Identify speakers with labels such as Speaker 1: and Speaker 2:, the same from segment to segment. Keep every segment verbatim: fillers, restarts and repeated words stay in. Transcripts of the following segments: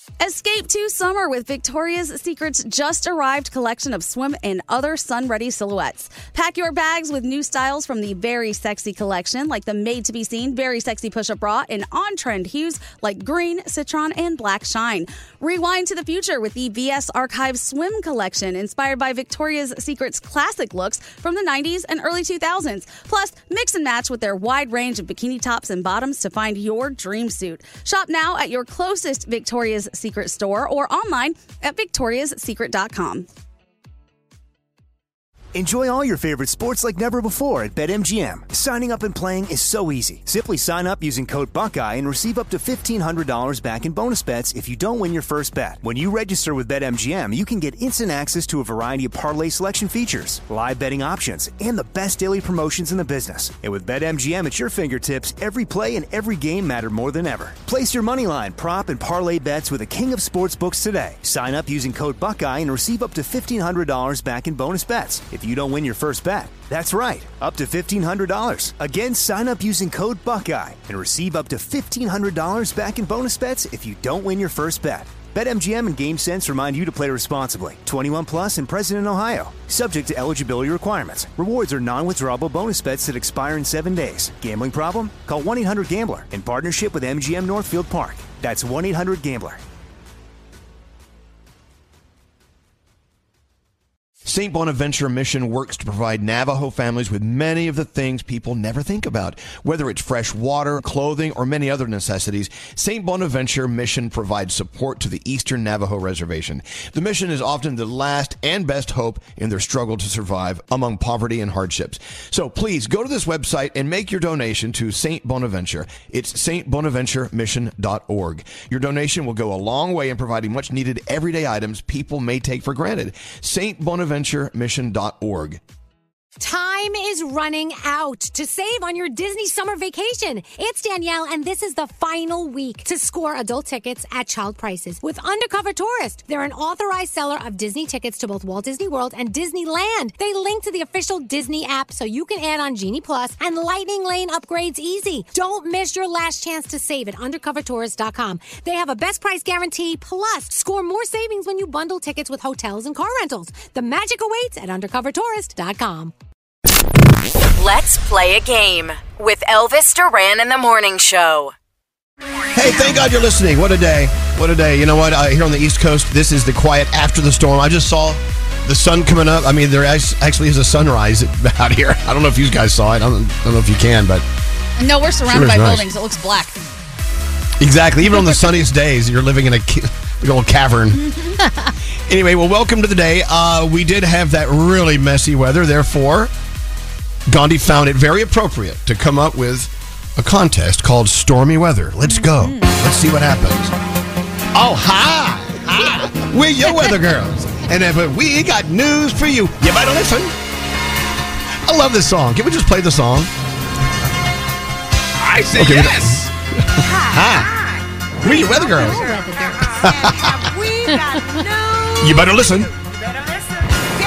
Speaker 1: Escape to summer with Victoria's Secret's just arrived collection of swim and other sun-ready silhouettes. Pack your bags with new styles from the Very Sexy collection, like the made-to-be-seen Very Sexy push-up bra in on-trend hues like green, citron, and black shine. Rewind to the future with the V S Archive Swim collection, inspired by Victoria's Secret's classic looks from the nineties and early two thousands. Plus, mix and match with their wide range of bikini tops and bottoms to find your dream suit. Shop now at your closest Victoria's Secret store or online at victorias secret dot com.
Speaker 2: Enjoy all your favorite sports like never before at BetMGM. Signing up and playing is so easy. Simply sign up using code Buckeye and receive up to fifteen hundred dollars back in bonus bets if you don't win your first bet. When you register with BetMGM, you can get instant access to a variety of parlay selection features, live betting options, and the best daily promotions in the business. And with BetMGM at your fingertips, every play and every game matter more than ever. Place your moneyline, prop, and parlay bets with the king of sportsbooks today. Sign up using code Buckeye and receive up to fifteen hundred dollars back in bonus bets if you don't win your first bet. That's right, up to fifteen hundred dollars. Again, sign up using code Buckeye and receive up to fifteen hundred dollars back in bonus bets if you don't win your first bet. BetMGM and GameSense remind you to play responsibly. twenty-one plus and present in Ohio. Subject to eligibility requirements. Rewards are non-withdrawable bonus bets that expire in seven days. Gambling problem? Call one eight hundred gambler in partnership with M G M Northfield Park. That's one eight hundred gambler.
Speaker 3: Saint Bonaventure Mission works to provide Navajo families with many of the things people never think about. Whether it's fresh water, clothing, or many other necessities, Saint Bonaventure Mission provides support to the Eastern Navajo Reservation. The mission is often the last and best hope in their struggle to survive among poverty and hardships. So please go to this website and make your donation to Saint Bonaventure. It's saint bonaventure mission dot org. Your donation will go a long way in providing much needed everyday items people may take for granted. Saint Bonaventure mission dot org.
Speaker 4: Time is running out to save on your Disney summer vacation. It's Danielle, and this is the final week to score adult tickets at child prices with Undercover Tourist. They're an authorized seller of Disney tickets to both Walt Disney World and Disneyland. They link to the official Disney app so you can add on Genie Plus and Lightning Lane upgrades easy. Don't miss your last chance to save at undercover tourist dot com. They have a best price guarantee, plus score more savings when you bundle tickets with hotels and car rentals. The magic awaits at undercover tourist dot com.
Speaker 5: Let's play a game with Elvis Duran in the Morning Show.
Speaker 3: Hey, thank God you're listening. What a day. What a day. You know what? Uh, here on the East Coast, this is the quiet after the storm. I just saw the sun coming up. I mean, there actually is a sunrise out here. I don't know if you guys saw it. I don't, I don't know if you can, but...
Speaker 1: No, we're surrounded by
Speaker 3: nice.
Speaker 1: buildings. It looks black.
Speaker 3: Exactly. Even on the sunniest days, you're living in a big old cavern. Anyway, well, welcome to the day. Uh, we did have that really messy weather. Therefore, Gandhi found it very appropriate to come up with a contest called Stormy Weather. Let's go. Mm-hmm. Let's see what happens. Oh, hi. Hi. We're your weather girls. And if we got news for you. You better listen. I love this song. Can we just play the song?
Speaker 6: I say
Speaker 3: okay,
Speaker 6: yes.
Speaker 3: Hi. Hi. We're your weather girls.
Speaker 4: Have we got news?
Speaker 3: You better listen.
Speaker 4: You better listen.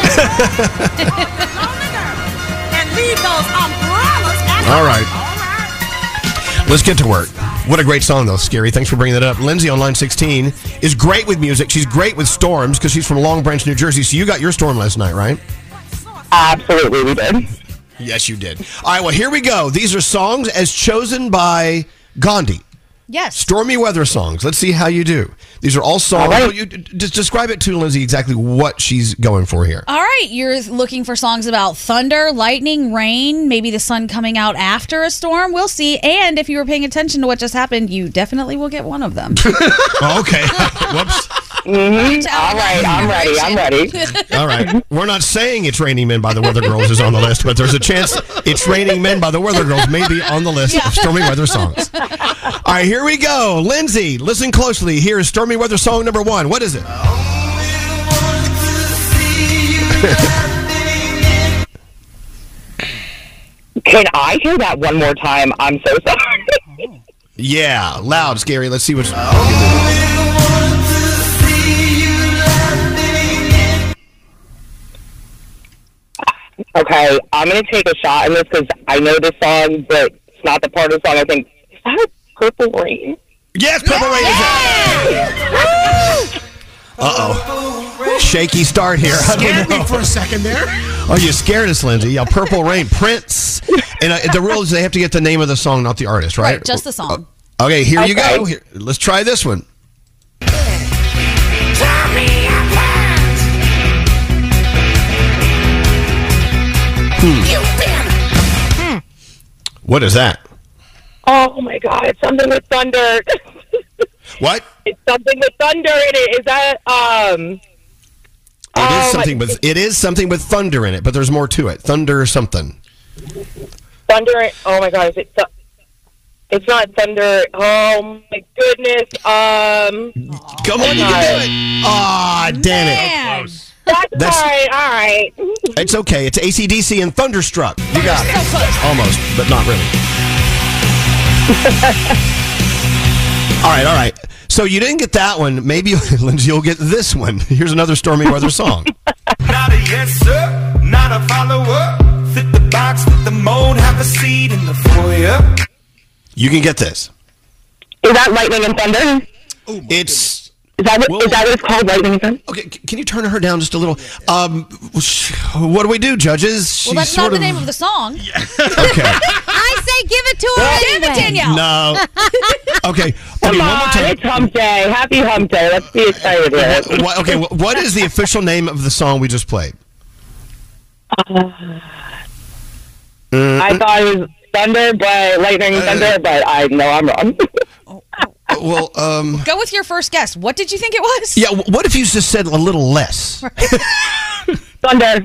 Speaker 4: And leave those umbrellas at
Speaker 3: All right.
Speaker 4: All right.
Speaker 3: Let's get to work. What a great song, though, Scary. Thanks for bringing that up. Lindsay on line sixteen is great with music. She's great with storms because she's from Long Branch, New Jersey. So you got your storm last night, right?
Speaker 7: Absolutely, we did.
Speaker 3: Yes, you did. All right, well, here we go. These are songs as chosen by Gandhi.
Speaker 1: Yes.
Speaker 3: Stormy weather songs. Let's see how you do. These are all songs.
Speaker 7: All right.
Speaker 3: Well, you, just describe it to Lindsay exactly what she's going for here.
Speaker 1: All right. You're looking for songs about thunder, lightning, rain, maybe the sun coming out after a storm. We'll see. And if you were paying attention to what just happened, you definitely will get one of them.
Speaker 3: Oh, okay. Whoops.
Speaker 7: Mm-hmm. All right, I'm ready. I'm ready.
Speaker 3: All right. We're not saying It's Raining Men by the Weather Girls is on the list, but there's a chance It's Raining Men by the Weather Girls may be on the list yeah. of stormy weather songs. All right, here we go. Lindsay, listen closely. Here is stormy weather song number one. What is it?
Speaker 7: Can I hear that one more time? I'm so sorry.
Speaker 3: Yeah, loud, Scary. Let's see what's...
Speaker 7: Okay, I'm going to take a shot in this because I know this song, but it's not the part of the song I think. Is that Purple Rain?
Speaker 3: Yes, Purple Rain is it. shaky start here.
Speaker 6: Scared me for a second there.
Speaker 3: Oh, you scared us, Lindsay. Yeah, Purple Rain, Prince. And uh, the rule is they have to get the name of the song, not the artist, right?
Speaker 1: Right, just the song.
Speaker 3: Uh, okay, here
Speaker 7: Okay.
Speaker 3: you go. Here, let's try this one. Hmm. What is that?
Speaker 7: Oh my God! It's something with thunder.
Speaker 3: What?
Speaker 7: It's something with thunder in it. Is that um?
Speaker 3: It
Speaker 7: oh,
Speaker 3: is something
Speaker 7: my-
Speaker 3: with it is something with thunder in it, but there's more to it. Thunder something.
Speaker 7: thunder. Oh my God! Is it? Th- it's not thunder. Oh my goodness. Um.
Speaker 3: Come on, you can do it. Ah, damn it.
Speaker 1: Man.
Speaker 7: That's,
Speaker 3: That's-
Speaker 7: all right. All right.
Speaker 3: It's okay. It's A C D C and Thunderstruck. You got it. Almost, but not really. All right, all right. So you didn't get that one. Maybe, Lindsay, you'll get this one. Here's another stormy weather song.
Speaker 8: Not a yes, sir. Not a follower. Fit the box, fit the mold. Have a seat in the foyer.
Speaker 3: You can get this.
Speaker 7: Is that lightning and thunder?
Speaker 3: It's
Speaker 7: Is that what,
Speaker 3: Whoa.
Speaker 7: is that what it's called? Lightning and thunder?
Speaker 3: okay. c- Can you turn her down just a little? Um, sh- what do we do, judges?
Speaker 1: Well, that's
Speaker 3: She's
Speaker 1: not
Speaker 3: sort
Speaker 1: the
Speaker 3: of-
Speaker 1: name of the song.
Speaker 3: Okay.
Speaker 4: I say give it to her
Speaker 1: Damn it,
Speaker 4: anyway.
Speaker 1: Danielle.
Speaker 3: No. Okay. Okay.
Speaker 7: Come
Speaker 3: One more
Speaker 7: on,
Speaker 3: time.
Speaker 7: it's hump day. Happy hump day. Let's be excited here.
Speaker 3: What, okay. wh- What is the official name of the song we just played?
Speaker 7: I thought it was thunder, but lightning and thunder, but I know I'm wrong.
Speaker 3: Well, um,
Speaker 1: Go with your first guess. What did you think it was?
Speaker 3: yeah. wh- What if you just said a little less?
Speaker 7: thunder. Thunder.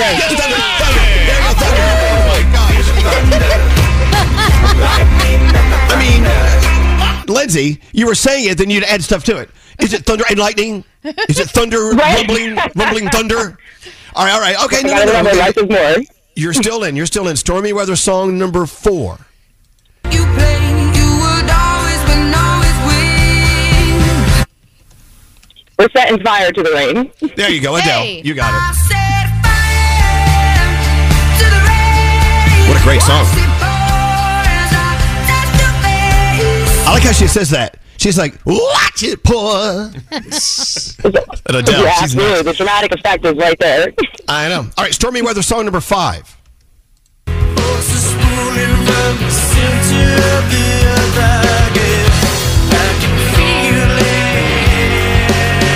Speaker 3: I mean, Lindsay, you were saying it, then you'd add stuff to it. Is it thunder and lightning? Is it thunder,
Speaker 7: Right.
Speaker 3: rumbling, rumbling thunder? All right, all right. Okay,
Speaker 7: I
Speaker 3: no,
Speaker 7: gotta
Speaker 3: no,
Speaker 7: remember
Speaker 3: no.
Speaker 7: less is more.
Speaker 3: You're still in. You're still in. Stormy weather song number four.
Speaker 8: You play, you would always win, always win.
Speaker 7: We're setting fire to the rain.
Speaker 3: There you go, Adele.
Speaker 1: Hey.
Speaker 3: You got
Speaker 8: I
Speaker 3: it.
Speaker 8: set fire to the rain.
Speaker 3: What a great song.
Speaker 8: Watch it pour as I touch your face.
Speaker 3: I like how she says that. She's like, watch it pour. And Adele,
Speaker 7: yeah,
Speaker 3: she's
Speaker 7: absolutely.
Speaker 3: nuts.
Speaker 7: The dramatic effect is right there.
Speaker 3: I know. All right, stormy weather song number five.
Speaker 8: Force is spooling from the center of the earth. I get- I can feel it.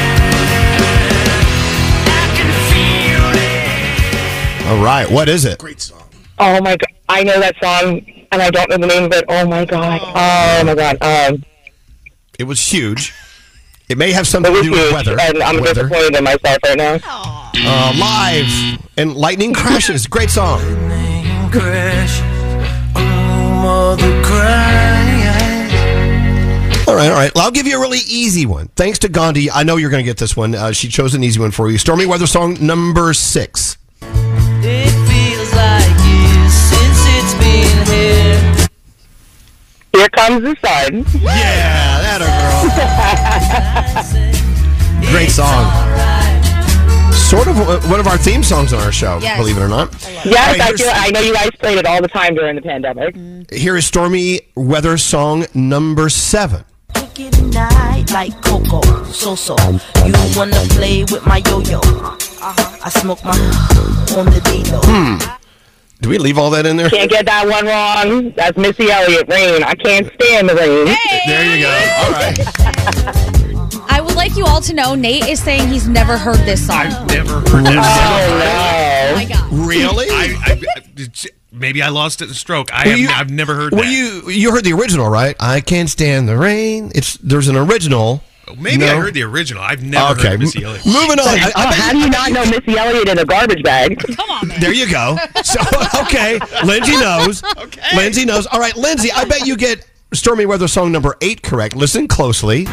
Speaker 8: I can feel it.
Speaker 3: All right, what is it?
Speaker 6: Great song.
Speaker 7: Oh my God. I know that song, and I don't know the name of it. Oh my God. Oh my God. Um,
Speaker 3: It was huge. It may have
Speaker 7: it
Speaker 3: something to
Speaker 7: was
Speaker 3: do with
Speaker 7: huge,
Speaker 3: weather.
Speaker 7: and I'm
Speaker 3: weather.
Speaker 7: disappointed in myself right now.
Speaker 3: Uh, live and lightning crashes. Great song.
Speaker 8: Crash. Oh, mother cries.
Speaker 3: All right, all right. Well, I'll give you a really easy one. Thanks to Gandhi, I know you're going to get this one. Uh, she chose an easy one for you. Stormy weather song number six.
Speaker 8: It feels like years since it's been here.
Speaker 7: Here comes the sun.
Speaker 3: Yeah, that a girl. Great song. Sort of uh, one of our theme songs on our show,
Speaker 1: Yes.
Speaker 3: believe it or not.
Speaker 7: Yes,
Speaker 3: All right,
Speaker 7: I
Speaker 3: here's-
Speaker 7: feel. I know you guys played it all the time during the pandemic.
Speaker 3: Here is stormy weather song number seven.
Speaker 9: Wicked night like Coco, so so. You wanna play with my yo-yo? I smoke my on the D-Lo.
Speaker 3: Hmm. Do we leave all that in there?
Speaker 7: Can't get that one wrong. That's Missy Elliott, Rain. I can't stand the rain.
Speaker 3: There you go. All right.
Speaker 1: I would like you all to know Nate is saying he's never heard this song.
Speaker 6: I've never heard this
Speaker 7: Oh,
Speaker 6: song.
Speaker 7: no.
Speaker 1: Oh my God.
Speaker 3: Really?
Speaker 6: I, I, it's- maybe I lost it in a stroke. I
Speaker 3: Well,
Speaker 6: have,
Speaker 3: you-
Speaker 6: I've never heard
Speaker 3: Well,
Speaker 6: that.
Speaker 3: you you heard the original, right? I can't stand the rain. It's there's an original.
Speaker 6: Maybe I
Speaker 3: No?
Speaker 6: heard the original. I've never
Speaker 3: Okay,
Speaker 6: heard Missy
Speaker 3: m-
Speaker 6: Elliott.
Speaker 3: moving on. I, I
Speaker 7: Oh,
Speaker 3: bet
Speaker 7: how
Speaker 3: you-
Speaker 7: do you
Speaker 3: I
Speaker 7: not
Speaker 3: bet
Speaker 7: know Missy Elliott in a garbage bag?
Speaker 1: Come on, man.
Speaker 3: There you go. So okay, Lindsay knows.
Speaker 6: Okay.
Speaker 3: Lindsay knows. All right, Lindsay. I bet you get stormy weather song number eight correct. Listen closely.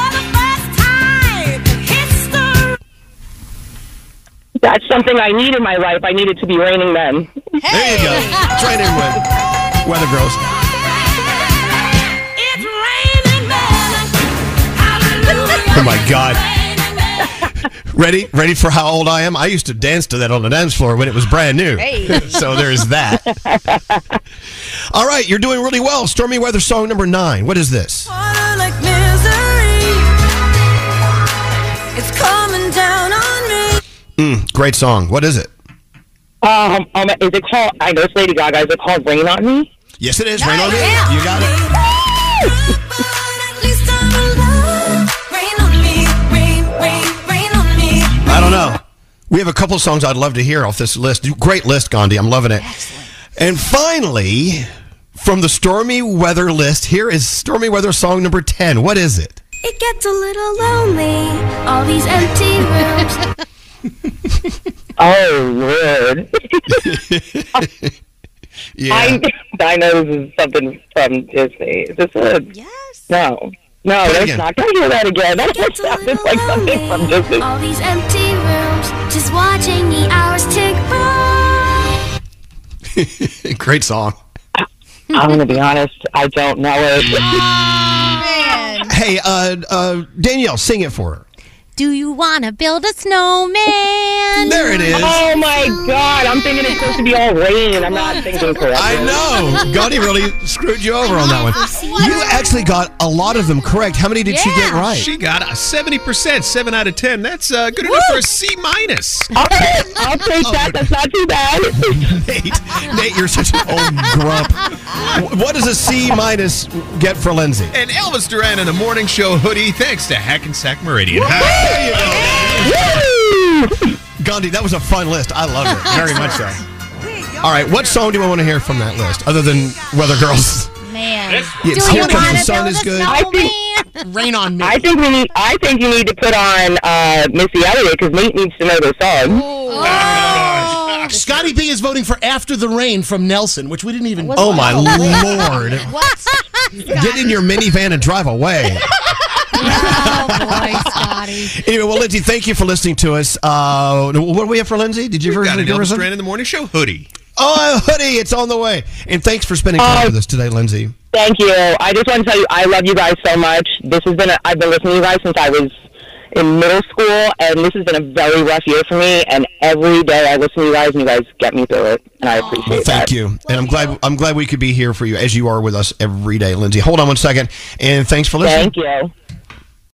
Speaker 7: That's something I need in my life. I need it to be raining men.
Speaker 3: There you go. It's right in with Weather Girls. Oh my God. Ready? Ready for how old I am? I used to dance to that on the dance floor when it was brand new.
Speaker 1: Hey.
Speaker 3: So there's that. All right, you're doing really well. Stormy weather song number nine. What is this?
Speaker 8: It's coming down on me.
Speaker 3: Mm, great song. What is it?
Speaker 7: Um, um, is it called? I know it's Lady Gaga. Is it called "Rain on Me"?
Speaker 3: Yes, it is. Rain on Me. You got it. I don't know. We have a couple songs I'd love to hear off this list. Great list, Gandhi. I'm loving it. Excellent. And finally, from the Stormy Weather list, here is Stormy Weather song number ten. What is it?
Speaker 10: It gets a little lonely, all these empty rooms.
Speaker 7: Oh, Lord.
Speaker 3: Yeah.
Speaker 7: I, I know this is something from Disney. Is this a...
Speaker 1: Yes.
Speaker 7: No. No, that's
Speaker 3: again.
Speaker 7: not. Can I hear that again? That
Speaker 10: Gets a
Speaker 7: sounded
Speaker 10: little
Speaker 7: like something
Speaker 10: lonely,
Speaker 7: from Disney.
Speaker 10: all these empty rooms, just watching the hours tick by.
Speaker 3: Great song.
Speaker 7: I'm going to be honest. I don't know it.
Speaker 1: Man.
Speaker 3: Hey, uh, uh, Danielle, sing it for her.
Speaker 4: Do you want to build a snowman?
Speaker 3: There it is.
Speaker 7: Oh, my God. I'm thinking it's supposed to be all rain. I'm not thinking correctly.
Speaker 3: I know. Gandhi really screwed you over on that one. You actually got a lot of them correct. How many did she get right?
Speaker 6: She got a seventy percent, seven out of ten. That's uh, good enough for a C minus.
Speaker 7: All right. I'll take that. That's not too bad.
Speaker 3: Nate, Nate, you're such an old grump. What does a C minus get for Lindsay?
Speaker 6: And Elvis Duran in the Morning Show hoodie, thanks to Hackensack Meridian.
Speaker 3: There you go. Gandhi, that was a fun list. I loved it. Very much so. All right, what song do I want to hear from that list, other than Weather Girls?
Speaker 4: Man.
Speaker 3: Yes,
Speaker 4: Do
Speaker 3: Here
Speaker 4: you
Speaker 3: Comes
Speaker 4: wanna
Speaker 3: the Sun
Speaker 4: build
Speaker 3: is
Speaker 4: a
Speaker 3: good.
Speaker 7: I think,
Speaker 4: snowman?
Speaker 11: Rain on Me.
Speaker 7: I think we need. I think you need to put on uh, Missy Elliott because Nate needs to know the song.
Speaker 11: Oh. Scotty B is voting for After the Rain from Nelson, which we didn't even...
Speaker 3: Oh, my Lord.
Speaker 4: What?
Speaker 3: Get in your minivan and drive away.
Speaker 4: Oh, boy, Scotty.
Speaker 3: Anyway, well, Lindsay, thank you for listening to us. Uh, what do we have for Lindsay? Did you
Speaker 6: We've
Speaker 3: ever
Speaker 6: got an
Speaker 3: give her
Speaker 6: Elvis
Speaker 3: some?
Speaker 6: Duran in the Morning Show hoodie.
Speaker 3: Oh, a hoodie. It's on the way. And thanks for spending time
Speaker 7: Oh.
Speaker 3: with us today, Lindsay.
Speaker 7: Thank you. I just want to tell you, I love you guys so much. This has been. A, I've been listening to you guys since I was in middle school, and this has been a very rough year for me. And every day I listen to you guys, and you guys get me through it, and I appreciate
Speaker 3: Well, thank
Speaker 7: that.
Speaker 3: you. And I'm glad I'm glad we could be here for you as you are with us every day, Lindsay. Hold on one second. And thanks for listening.
Speaker 7: Thank you.